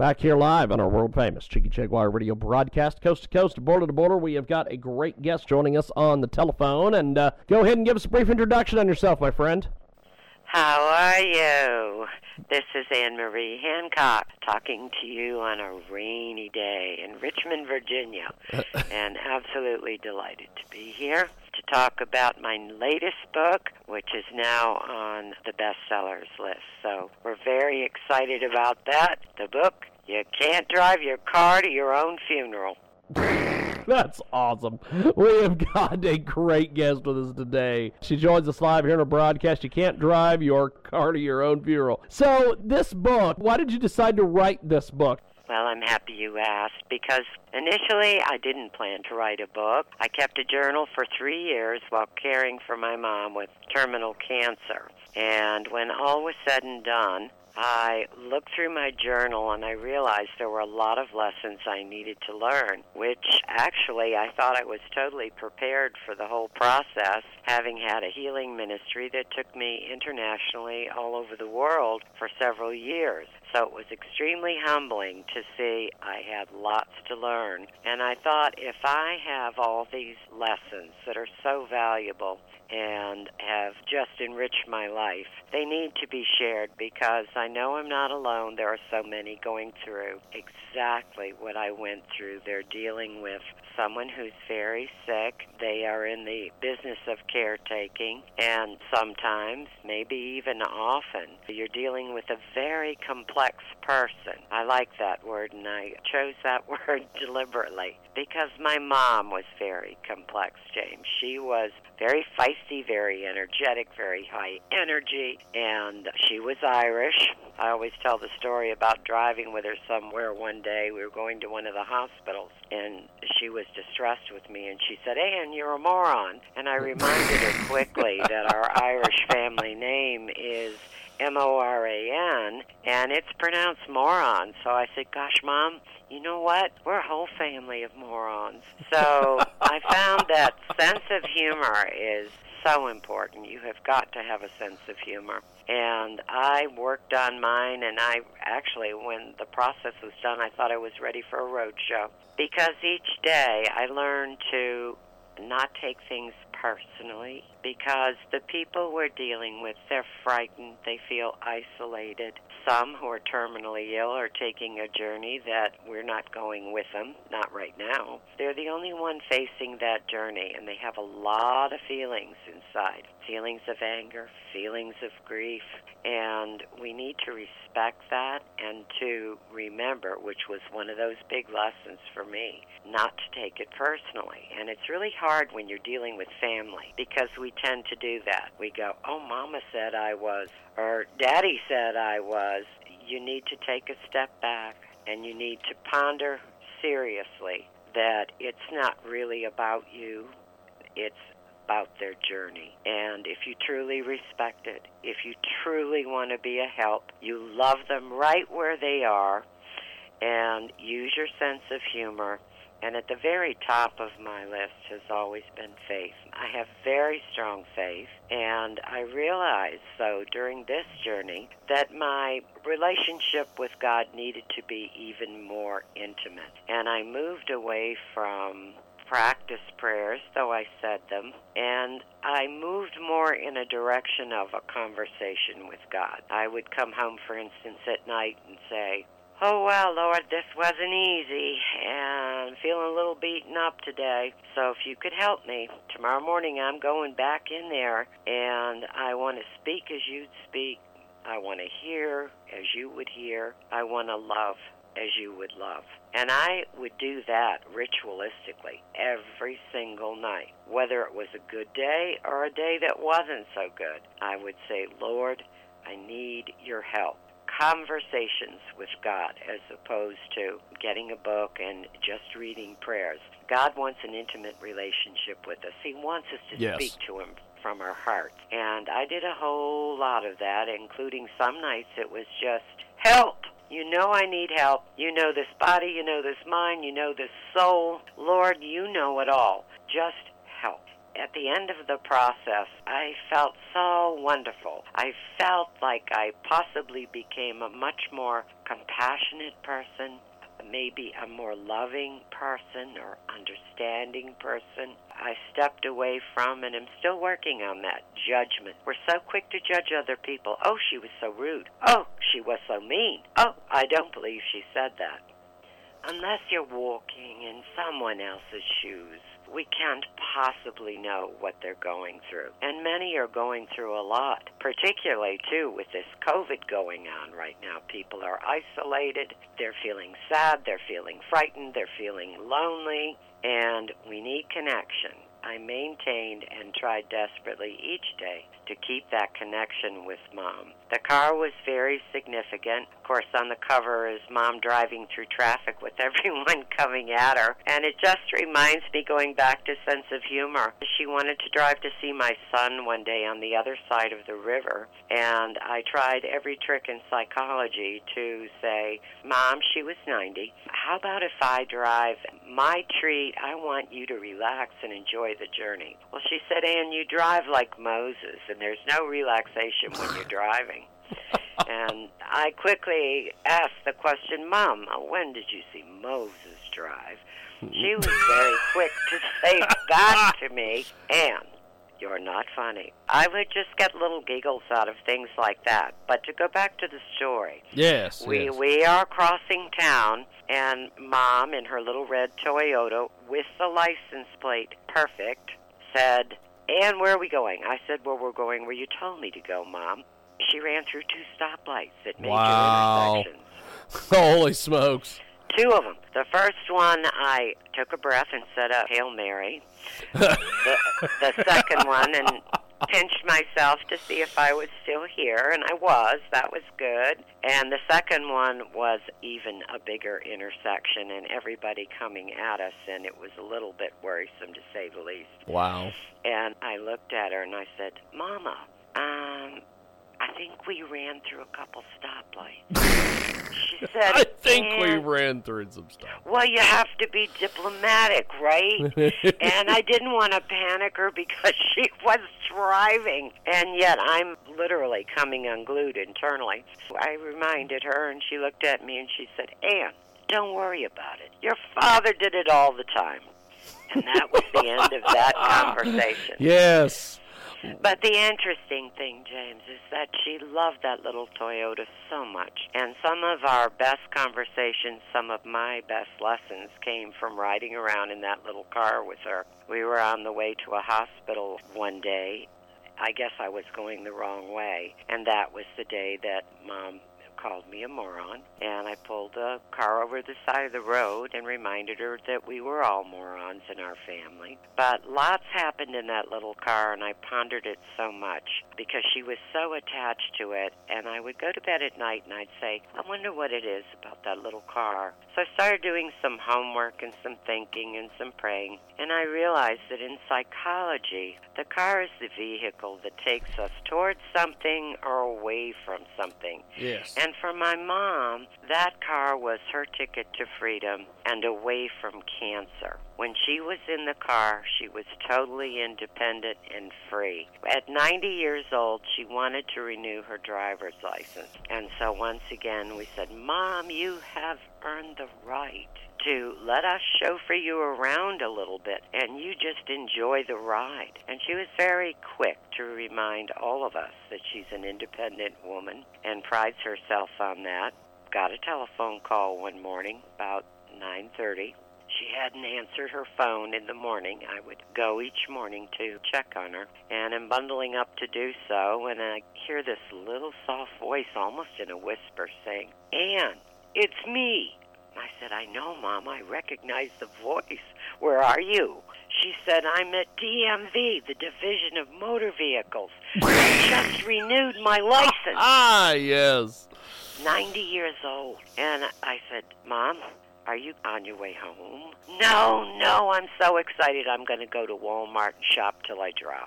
Back here live on our world-famous Cheeky Jaguar radio broadcast, coast to coast, border to border. We have got a great guest joining us on the telephone. And go ahead and give us a brief introduction on yourself, my friend. How are you? This is Anne Marie Hancock talking to you on a rainy day in Richmond, Virginia, and absolutely delighted to be here to talk about my latest book, which is now on the bestsellers list. So we're very excited about that. The book, You Can't Drive Your Car to Your Own Funeral. That's awesome. We have got a great guest with us today. She joins us live here in our broadcast. You can't drive your car to your own funeral. So this book, why did you decide to write this book? Well, I'm happy you asked because initially I didn't plan to write a book. I kept a journal for 3 years while caring for my mom with terminal cancer. And when all was said and done, I looked through my journal and I realized there were a lot of lessons I needed to learn, which actually I thought I was totally prepared for the whole process, having had a healing ministry that took me internationally all over the world for several years. So it was extremely humbling to see I had lots to learn. And I thought if I have all these lessons that are so valuable and have just enriched my life, they need to be shared because I know I'm not alone. There are so many going through exactly what I went through. They're dealing with someone who's very sick. They are in the business of caretaking, and sometimes, maybe even often, you're dealing with a very complex person. I like that word, and I chose that word deliberately because my mom was very complex, James. She was very feisty, very energetic, very high energy, and she was Irish. I always tell the story about driving with her somewhere one day. We were going to one of the hospitals, and she was distressed with me, and she said, "Anne, you're a moron." And I reminded her quickly that our Irish family name is M-O-R-A-N, and it's pronounced moron. So I said, "Gosh, Mom, you know what? We're a whole family of morons." So I found that sense of humor is so important. You have got to have a sense of humor. And I worked on mine, and I actually, when the process was done, I thought I was ready for a road show. Because each day I learned to not take things personally, because the people we're dealing with, they're frightened, they feel isolated. Some who are terminally ill are taking a journey that we're not going with them, not right now. They're the only one facing that journey, and they have a lot of feelings inside. Feelings of anger, feelings of grief, and we need to respect that and to remember, which was one of those big lessons for me, not to take it personally. And it's really hard when you're dealing with family because we tend to do that. We go, "Oh, Mama said I was," or "Daddy said I was." You need to take a step back and you need to ponder seriously that it's not really about you, it's about their journey. And if you truly respect it, if you truly want to be a help, you love them right where they are, and use your sense of humor. And at the very top of my list has always been faith. I have very strong faith, and I realized, so during this journey, that my relationship with God needed to be even more intimate. And I moved away from practice prayers, though I said them, and I moved more in a direction of a conversation with God. I would come home, for instance, at night and say, "Oh, well, Lord, this wasn't easy, and I'm feeling a little beaten up today, so if you could help me, tomorrow morning I'm going back in there, and I want to speak as you'd speak. I want to hear as you would hear. I want to love as you would love." And I would do that ritualistically every single night, whether it was a good day or a day that wasn't so good. I would say, "Lord, I need your help." Conversations with God as opposed to getting a book and just reading prayers. God wants an intimate relationship with us. He wants us to speak to him from our hearts. And I did a whole lot of that, including some nights it was just, "Help! You know I need help. You know this body, you know this mind, you know this soul. Lord, you know it all. Just help." at the end of the process, I felt so wonderful. I felt like I possibly became a much more compassionate person, maybe a more loving person or understanding person. I stepped away from and am still working on that judgment. We're so quick to judge other people. Oh, she was so rude. Oh, she was so mean. Oh, I don't believe she said that. Unless you're walking in someone else's shoes, we can't possibly know what they're going through. And many are going through a lot, particularly, too, with this COVID going on right now. People are isolated, they're feeling sad, they're feeling frightened, they're feeling lonely, and we need connection. I maintained and tried desperately each day to keep that connection with Mom. The car was very significant. Of course, on the cover is Mom driving through traffic with everyone coming at her. And it just reminds me, going back to sense of humor, she wanted to drive to see my son one day on the other side of the river. And I tried every trick in psychology to say, Mom, she was 90. How about if I drive? My treat, I want you to relax and enjoy the journey. Well, she said, Ann, you drive like Moses, and there's no relaxation when you're driving. And I quickly asked the question, Mom, when did you see Moses drive? She was very quick to say back to me, Ann, you're not funny. I would just get little giggles out of things like that. But to go back to the story, yes, we are crossing town, and Mom in her little red Toyota with the license plate perfect said, Ann, where are we going? I said, well, we're going where you told me to go, Mom. She ran through 2 stoplights at major intersections. Holy smokes. 2 of them. The first one, I took a breath and said a Hail Mary. The second one, and pinched myself to see if I was still here, and I was. That was good. And the second one was even a bigger intersection, and everybody coming at us, and it was a little bit worrisome, to say the least. Wow. And I looked at her, and I said, Mama, I think we ran through a couple stoplights. She said, I think we ran through some stuff. Well, you have to be diplomatic, right? And I didn't want to panic her because she was driving. And yet I'm literally coming unglued internally. So I reminded her, and she looked at me, and she said, Ann, don't worry about it. Your father did it all the time. And that was the end of that conversation. Yes. But the interesting thing, James, is that she loved that little Toyota so much. And some of our best conversations, some of my best lessons came from riding around in that little car with her. We were on the way to a hospital one day. I guess I was going the wrong way. And that was the day that Mom called me a moron, and I pulled the car over the side of the road and reminded her that we were all morons in our family. But lots happened in that little car, and I pondered it so much because she was so attached to it. And I would go to bed at night and I'd say, I wonder what it is about that little car. So I started doing some homework and some thinking and some praying, and I realized that in psychology, the car is the vehicle that takes us towards something or away from something. Yes. And for my mom, that car was her ticket to freedom and away from cancer. When she was in the car, she was totally independent and free. At 90 years old, she wanted to renew her driver's license. And so once again, we said, Mom, you have earned the right to let us chauffeur you around a little bit, and you just enjoy the ride. And she was very quick to remind all of us that she's an independent woman and prides herself on that. Got a telephone call one morning about 9:30. She hadn't answered her phone in the morning. I would go each morning to check on her, and I'm bundling up to do so, and I hear this little soft voice, almost in a whisper, saying, Ann, it's me. I said, I know, Mom. I recognize the voice. Where are you? She said, I'm at DMV, the Division of Motor Vehicles. I just renewed my license. Ah, yes. 90 years old. And I said, Mom, are you on your way home? No, I'm so excited. I'm going to go to Walmart and shop till I drop.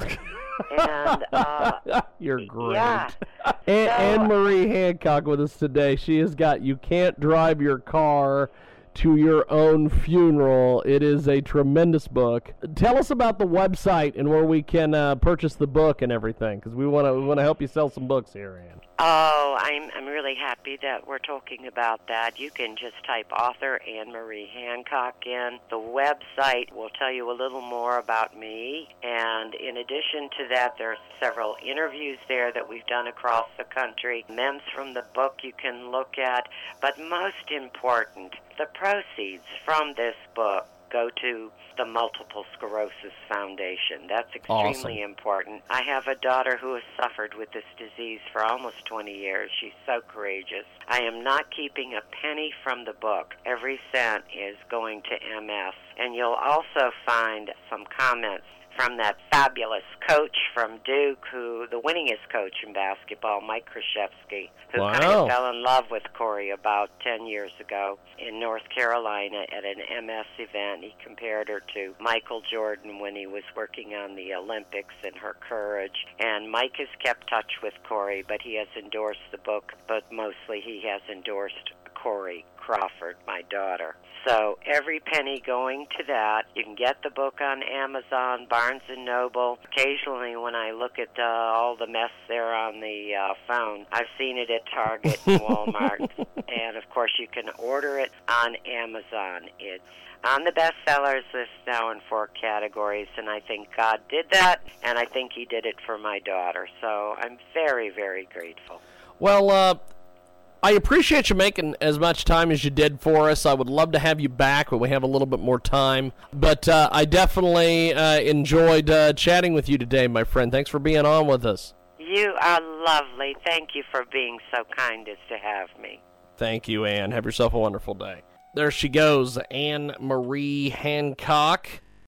And you're great. Yeah. Anne Marie Hancock with us today. She has got You Can't Drive Your Car to Your Own Funeral. It is a tremendous book. Tell us about the website and where we can purchase the book and everything, because we want to help you sell some books here, Ann. Oh, I'm really happy that we're talking about that. You can just type author Anne Marie Hancock in. The website will tell you a little more about me, and in addition to that, there are several interviews there that we've done across the country, memes from the book you can look at, but most important, the proceeds from this book go to the Multiple Sclerosis Foundation. That's extremely important. I have a daughter who has suffered with this disease for almost 20 years. She's so courageous. I am not keeping a penny from the book. Every cent is going to MS. And you'll also find some comments from that fabulous coach from Duke, who the winningest coach in basketball, Mike Krzyzewski, who kind of fell in love with Corey about 10 years ago in North Carolina at an MS event. He compared her to Michael Jordan when he was working on the Olympics and her courage. And Mike has kept touch with Corey, but he has endorsed the book, but mostly he has endorsed Corey Crawford, my daughter. So every penny going to that. You can get the book on Amazon, Barnes & Noble. Occasionally when I look at all the mess there on the phone, I've seen it at Target and Walmart. And, of course, you can order it on Amazon. It's on the bestsellers list now in 4 categories, and I think God did that, and I think he did it for my daughter. So I'm very, very grateful. Well, I appreciate you making as much time as you did for us. I would love to have you back when we have a little bit more time. But I definitely enjoyed chatting with you today, my friend. Thanks for being on with us. You are lovely. Thank you for being so kind as to have me. Thank you, Ann. Have yourself a wonderful day. There she goes, Anne Marie Hancock.